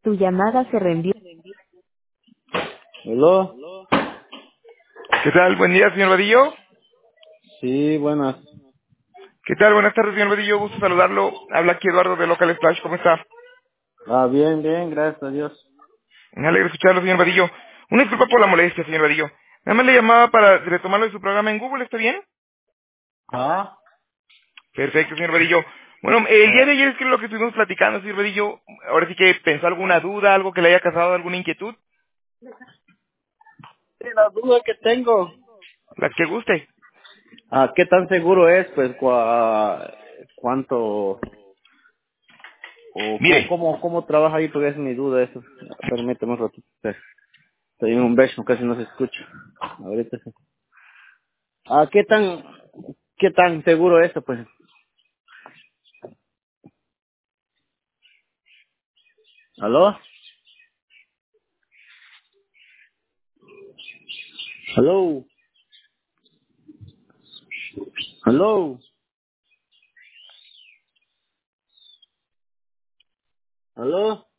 Tu llamada se reenvió. ¿Aló? ¿Qué tal? Buen día, señor Vadillo. Sí, buenas. ¿Qué tal? Buenas tardes, señor Vadillo. Gusto saludarlo. Habla aquí Eduardo de Local Splash. ¿Cómo está? Bien, bien, gracias a Dios. Me alegra escucharlo, señor Vadillo. Una disculpa por la molestia, señor Vadillo. Nada más le llamaba para retomarlo de su programa en Google. ¿Está bien? Ah, Perfecto, señor Vadillo. Bueno, el día ah, de ayer es que lo que estuvimos platicando, señor Vadillo. Ahora sí que pensó alguna duda, algo que le haya causado alguna inquietud. sí, la duda que tengo. La que guste. ¿Qué tan seguro es, pues, cuánto, Mire, cómo trabaja ahí? Porque es mi duda eso. Permíteme un ratito. Estoy en un beso, casi no se escucha. Ahorita sí. ¿Qué tan seguro es eso, pues? ¿Aló? ¿Aló? ¿Aló? ¿Aló?